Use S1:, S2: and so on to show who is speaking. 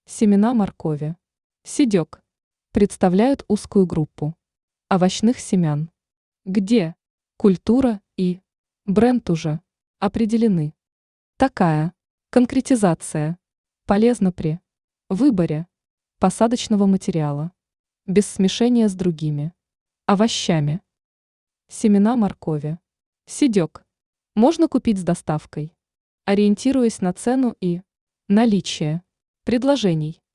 S1: Семена моркови. Седек. Представляют узкую группу овощных семян, где культура и бренд уже определены. Такая конкретизация полезна при выборе посадочного материала, без смешения с другими овощами. Семена моркови. Седек. Можно купить с доставкой, ориентируясь на цену и наличие предложений.